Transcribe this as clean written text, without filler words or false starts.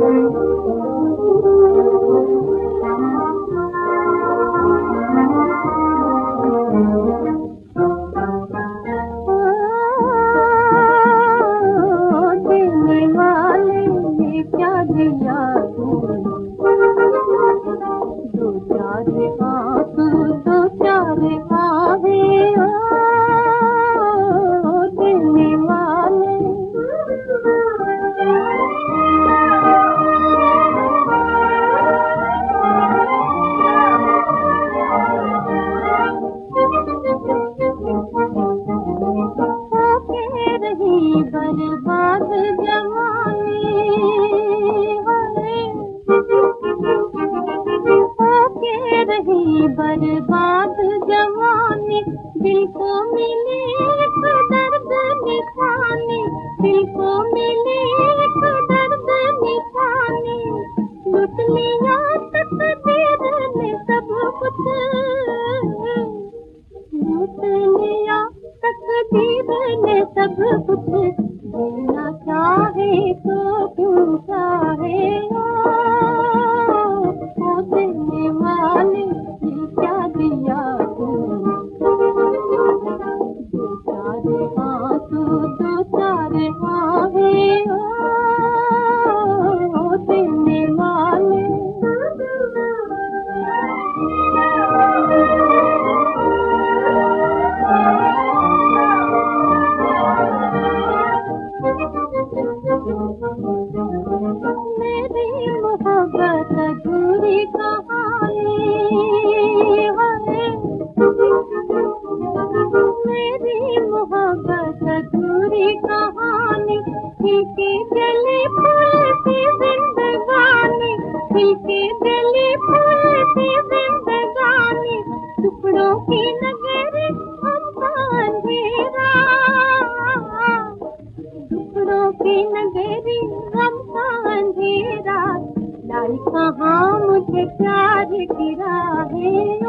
बर्बाद जवानी होके रही बर्बाद जवानी, दिल को मिले एक दर्द निशानी, दिल को मिले एक दर्द निशानी, लुट लिया तकदीर ने सब कुछ, लूट लिया तकदीर ने सब कुछ, जीना चाहे तो क्यों चाहे ओ देने वाले, ये क्या दिया तूने, दो चार आंसू दो चार आहें ओ देने वाले। मेरी मोहब्बत अधूरी कहानी है, मेरी मोहब्बत अधूरी कहानी, खिलके जली फूल सी जिंदगानी, खिलके जली फूल सी जिंदगानी, टुकड़ों की नगरी हमका अंधेरा, टुकड़ों की नगरी हमका अंधेरा, लाई कहाँ मुझे प्यार की राहें।